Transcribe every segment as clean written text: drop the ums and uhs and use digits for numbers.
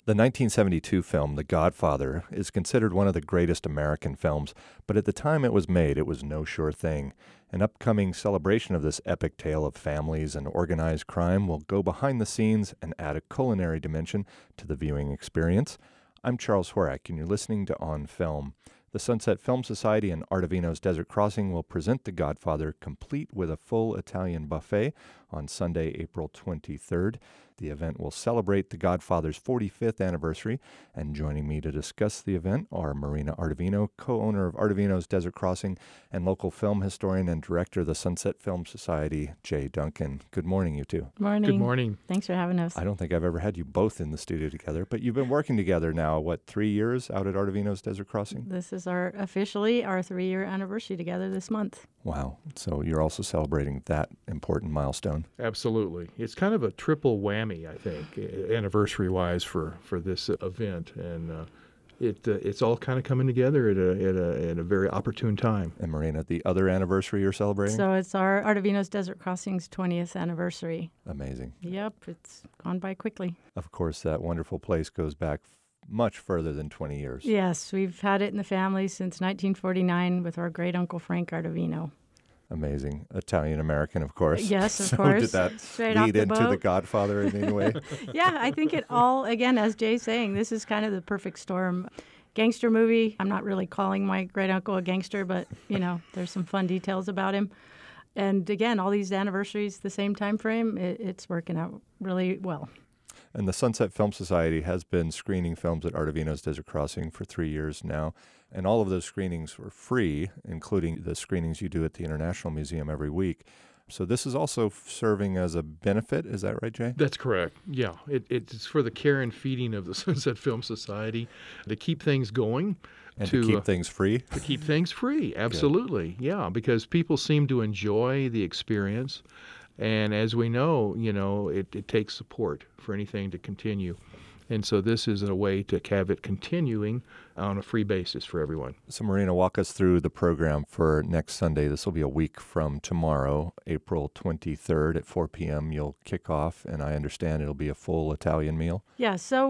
The 1972 film, The Godfather, is considered one of the greatest American films, but at the time it was made, it was no sure thing. An upcoming celebration of this epic tale of families and organized crime will go behind the scenes and add a culinary dimension to the viewing experience. I'm Charles Horak, and you're listening to On Film. The Sunset Film Society and Ardovino's Desert Crossing will present The Godfather, complete with a full Italian buffet, on Sunday, April 23rd. The event will celebrate The Godfather's 45th anniversary, and joining me to discuss the event are Marina Ardovino, co-owner of Ardovino's Desert Crossing, and local film historian and director of the Sunset Film Society, Jay Duncan. Good morning, you two. Morning. Good morning. Thanks for having us. I don't think I've ever had you both in the studio together, but you've been working together now, 3 years out at Ardovino's Desert Crossing? This is officially our 3-year anniversary together this month. Wow. So you're also celebrating that important milestone. Absolutely. It's kind of a triple whammy, I think, anniversary-wise for this event. And it's all kind of coming together at a very opportune time. And Marina, the other anniversary you're celebrating? So it's our Ardovino's Desert Crossing's 20th anniversary. Amazing. Yep, it's gone by quickly. Of course, that wonderful place goes back much further than 20 years. Yes, we've had it in the family since 1949 with our great-uncle Frank Ardovino. Amazing. Italian-American, of course. Yes, of so course. Did that Straight off lead the into boat. The Godfather in any way? Yeah, I think it all, again, as Jay's saying, this is kind of the perfect storm. Gangster movie. I'm not really calling my great-uncle a gangster, but, there's some fun details about him. And again, all these anniversaries, the same time frame, it's working out really well. And the Sunset Film Society has been screening films at Ardovino's Desert Crossing for 3 years now. And all of those screenings were free, including the screenings you do at the International Museum every week. So this is also serving as a benefit. Is that right, Jay? That's correct. Yeah. It's for the care and feeding of the Sunset Film Society to keep things going. And to keep things free? To keep things free. Absolutely. Good. Yeah, because people seem to enjoy the experience. And as we know, it takes support for anything to continue. And so this is a way to have it continuing on a free basis for everyone. So Marina, walk us through the program for next Sunday. This will be a week from tomorrow, April 23rd at 4 p.m. You'll kick off, and I understand it'll be a full Italian meal. Yeah, so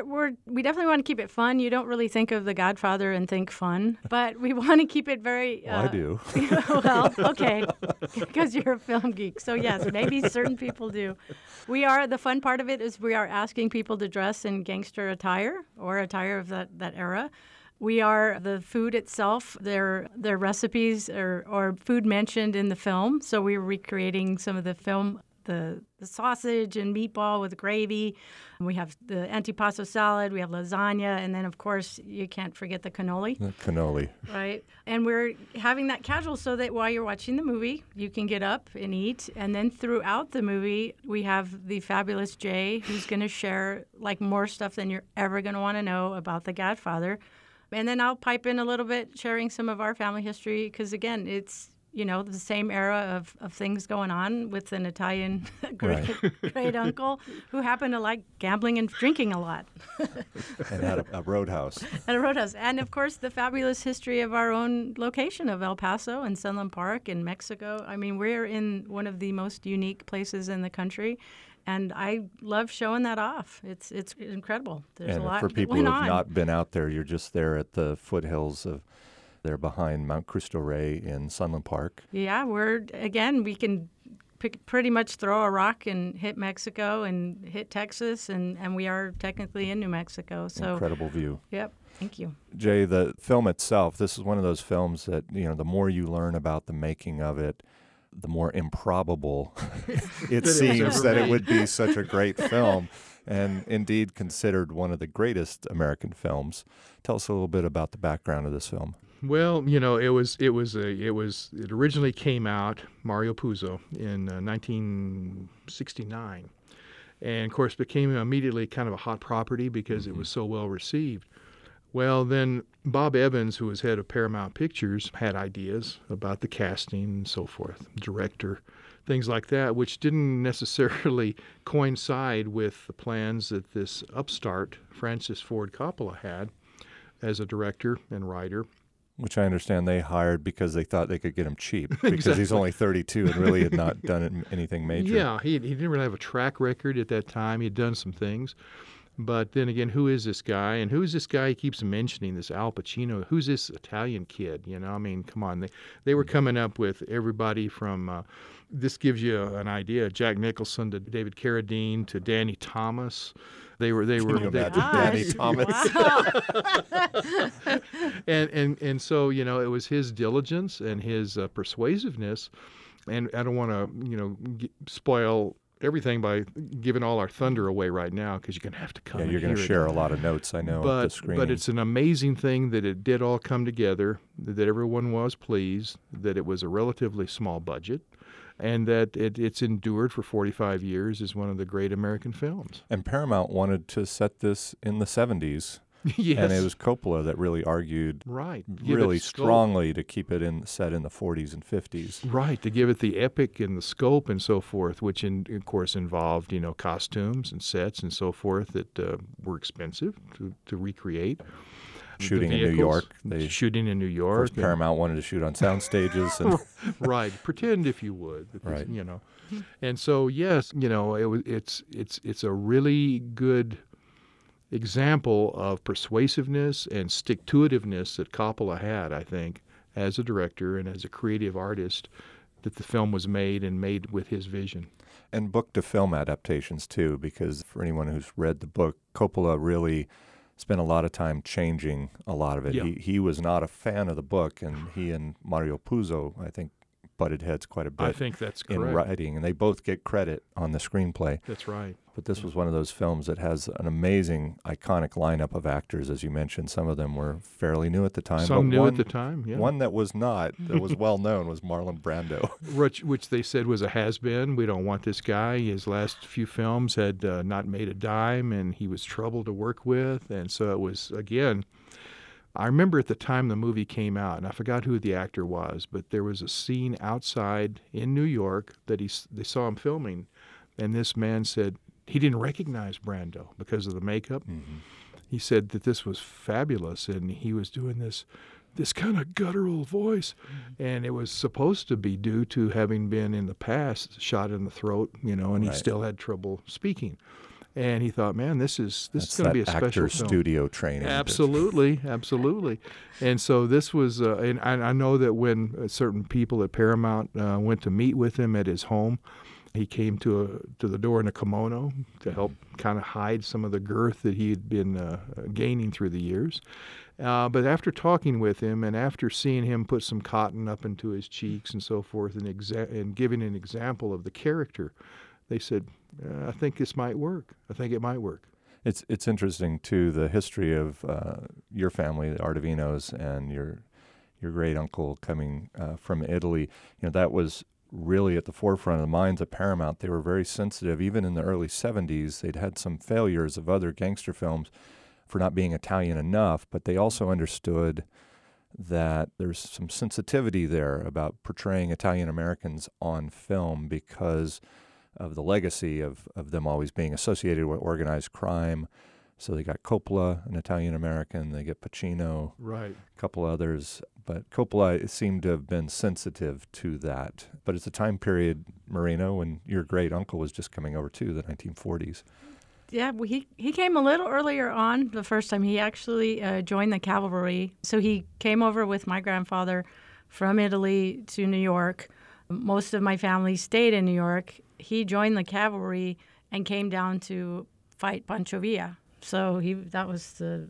we definitely want to keep it fun. You don't really think of The Godfather and think fun, but we want to keep it very... Well, I do. Well, okay, because you're a film geek. So yes, maybe certain people do. The fun part of it is we are asking people to dress in gangster attire or attire of that era. We are the food itself, their recipes or food mentioned in the film. So we're recreating some of the film, the sausage and meatball with gravy. We have the antipasto salad, we have lasagna, and then, of course, you can't forget the cannoli. The cannoli. Right. And we're having that casual so that while you're watching the movie, you can get up and eat. And then throughout the movie, we have the fabulous Jay, who's going to share, more stuff than you're ever going to want to know about The Godfather. And then I'll pipe in a little bit, sharing some of our family history, because, again, it's, the same era of things going on with an Italian great uncle who happened to like gambling and drinking a lot. And had a roadhouse. At a roadhouse. And, of course, the fabulous history of our own location of El Paso and Sunland Park in Mexico. I mean, we're in one of the most unique places in the country. And I love showing that off. It's incredible. There's a lot for people going who have on. not been out there, you're just there at the foothills of... They're behind Mount Cristo Rey in Sunland Park. Yeah, we can pretty much throw a rock and hit Mexico and hit Texas, and we are technically in New Mexico. So incredible view. Yep, thank you. Jay, the film itself, this is one of those films that, the more you learn about the making of it, the more improbable it seems that it would be such a great film. And indeed considered one of the greatest American films. Tell us a little bit about the background of this film. Well, it originally came out, Mario Puzo, in 1969. And, of course, became immediately kind of a hot property because it was so well received. Well, then Bob Evans, who was head of Paramount Pictures, had ideas about the casting and so forth, director, things like that, which didn't necessarily coincide with the plans that this upstart, Francis Ford Coppola, had as a director and writer. Which I understand they hired because they thought they could get him cheap, because Exactly. he's only 32 and really had not done anything major. Yeah, he didn't really have a track record at that time. He had done some things. But then again, who is this guy? And who's this guy he keeps mentioning, this Al Pacino? Who's this Italian kid? I mean, come on. They were coming up with everybody from, this gives you an idea, Jack Nicholson to David Carradine to Danny Thomas. They were. Can you imagine Danny Thomas? Wow. and so, it was his diligence and his persuasiveness. And I don't want to, spoil everything by giving all our thunder away right now, because you're going to have to come. Yeah, you're going to share a lot of notes, I know, at the screening. But it's an amazing thing that it did all come together, that everyone was pleased, that it was a relatively small budget, and that it's endured for 45 years as one of the great American films. And Paramount wanted to set this in the 70s. Yes. And it was Coppola that really argued really scope. strongly to keep it set in the 40s and 50s. Right, to give it the epic and the scope and so forth, which of course involved, costumes and sets and so forth that were expensive to recreate. Shooting in New York. Shooting in New Of York. course, Paramount wanted to shoot on sound stages. And Right, pretend if you would. Right. And so, yes, it's a really good example of persuasiveness and stick-to-itiveness that Coppola had, I think, as a director and as a creative artist, that the film was made with his vision. And book-to-film adaptations, too, because for anyone who's read the book, Coppola really spent a lot of time changing a lot of it. Yeah. He was not a fan of the book, and he and Mario Puzo, I think, butted heads quite a bit. I think that's correct. In writing, and they both get credit on the screenplay. That's right. But this was one of those films that has an amazing, iconic lineup of actors, as you mentioned. Some of them were fairly new at the time. Some new at the time, yeah. One that was not, that was well known, was Marlon Brando. Which they said was a has-been. We don't want this guy. His last few films had not made a dime, and he was trouble to work with. And so it was, again, I remember at the time the movie came out, and I forgot who the actor was, but there was a scene outside in New York that they saw him filming, and this man said he didn't recognize Brando because of the makeup. Mm-hmm. He said that this was fabulous, and he was doing this kind of guttural voice, and it was supposed to be due to having been in the past shot in the throat, and he still had trouble speaking. And he thought, man, this is going to be a special actor film. Studio training. Absolutely. And so this was, and I know that when certain people at Paramount went to meet with him at his home, he came to the door in a kimono to help kind of hide some of the girth that he had been gaining through the years. But after talking with him and after seeing him put some cotton up into his cheeks and so forth and giving an example of the character, they said, I think this might work. I think it might work. It's interesting, too, the history of your family, the Artavinos, and your great uncle coming from Italy. That was really at the forefront of the minds of Paramount. They were very sensitive. Even in the early 70s, they'd had some failures of other gangster films for not being Italian enough, but they also understood that there's some sensitivity there about portraying Italian Americans on film because of the legacy of them always being associated with organized crime. So they got Coppola, an Italian American. They get Pacino, right, a couple others. But Coppola seemed to have been sensitive to that. But it's a time period, Marina, when your great uncle was just coming over too, the 1940s. Yeah, well, he came a little earlier on the first time. He actually joined the cavalry. So he came over with my grandfather from Italy to New York. Most of my family stayed in New York. He joined the cavalry and came down to fight Pancho Villa. So that was the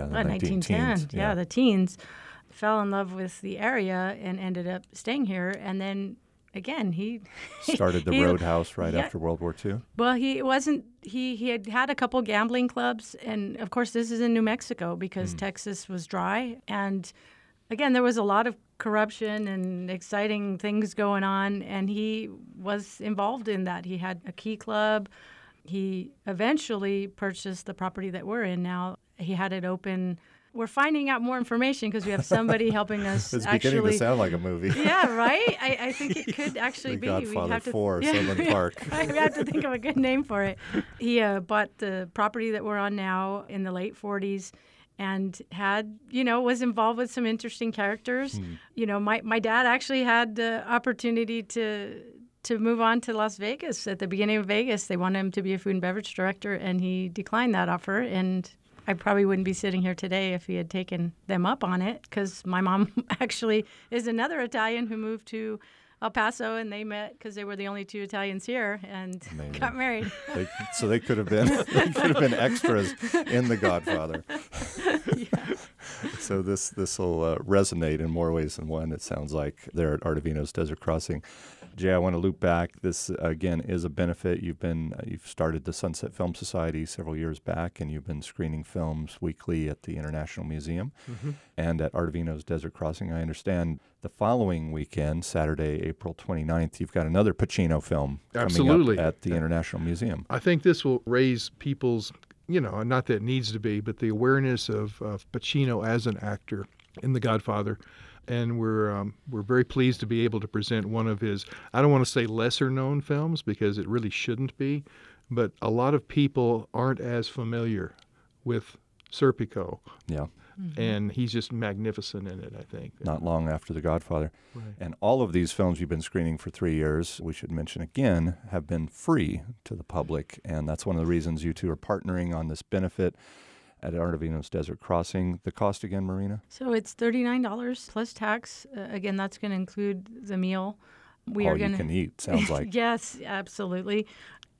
1910. Yeah, the teens. Fell in love with the area and ended up staying here. And then again, he started the Roadhouse right after World War II. Well, he wasn't. He had a couple gambling clubs, and of course, this is in New Mexico because Texas was dry. And again, there was a lot of corruption and exciting things going on, and he was involved in that. He had a key club. He eventually purchased the property that we're in now. He had it open. We're finding out more information because we have somebody helping us. It's actually, beginning to sound like a movie. Yeah, right? I think it could actually The be. Godfather 4, Sunland Park. We have to think of a good name for it. He bought the property that we're on now in the late 40s and was involved with some interesting characters. My dad actually had the opportunity to to move on to Las Vegas. At the beginning of Vegas, they wanted him to be a food and beverage director, and he declined that offer. And I probably wouldn't be sitting here today if he had taken them up on it, because my mom actually is another Italian who moved to El Paso, and they met because they were the only two Italians here and got married. So they could have been extras in The Godfather. Yeah. So this will resonate in more ways than one, it sounds like, there at Ardovino's Desert Crossing. Jay, I want to loop back. This, again, is a benefit. You've started the Sunset Film Society several years back, and you've been screening films weekly at the International Museum and at Ardovino's Desert Crossing. I understand the following weekend, Saturday, April 29th, you've got another Pacino film coming up at the International Museum. I think this will raise people's, not that it needs to be, but the awareness of Pacino as an actor in The Godfather. And we're very pleased to be able to present one of his, I don't want to say lesser-known films because it really shouldn't be, but a lot of people aren't as familiar with Serpico. Yeah. And he's just magnificent in it, I think. Not long after The Godfather. Right. And all of these films you've been screening for 3 years, we should mention again, have been free to the public. And that's one of the reasons you two are partnering on this benefit at Ardovino's Desert Crossing. The cost again, Marina? So it's $39 plus tax. Again, that's going to include the meal. You can eat, sounds like. Yes, absolutely.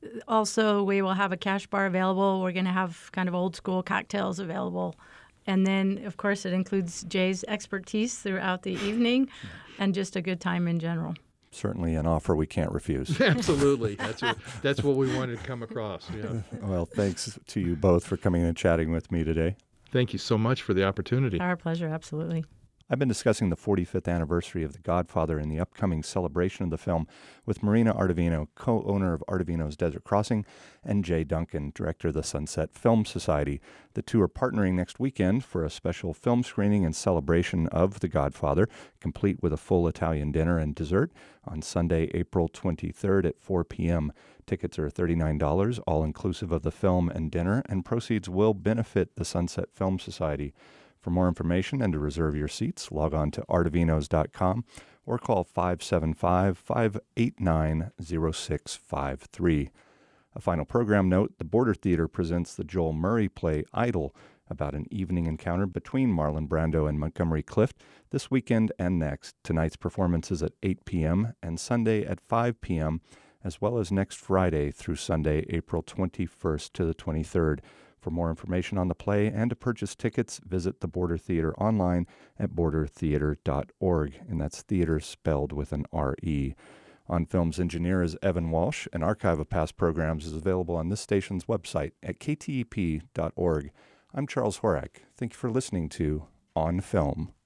Also, we will have a cash bar available. We're going to have kind of old school cocktails available. And then, of course, it includes Jay's expertise throughout the evening and just a good time in general. Certainly an offer we can't refuse. Absolutely. That's what we wanted to come across. Yeah. Well, thanks to you both for coming and chatting with me today. Thank you so much for the opportunity. Our pleasure, absolutely. I've been discussing the 45th anniversary of The Godfather and the upcoming celebration of the film with Marina Ardovino, co-owner of Ardovino's Desert Crossing, and Jay Duncan, director of the Sunset Film Society. The two are partnering next weekend for a special film screening and celebration of The Godfather, complete with a full Italian dinner and dessert, on Sunday, April 23rd at 4 p.m. Tickets are $39, all inclusive of the film and dinner, and proceeds will benefit the Sunset Film Society. For more information and to reserve your seats, log on to ardovinos.com or call 575-589-0653. A final program note, the Border Theater presents the Joel Murray play Idol, about an evening encounter between Marlon Brando and Montgomery Clift this weekend and next. Tonight's performance is at 8 p.m. and Sunday at 5 p.m., as well as next Friday through Sunday, April 21st to the 23rd. For more information on the play and to purchase tickets, visit the Border Theater online at bordertheater.org, and that's theater spelled with an R-E. On Film's engineer is Evan Walsh. An archive of past programs is available on this station's website at ktep.org. I'm Charles Horak. Thank you for listening to On Film.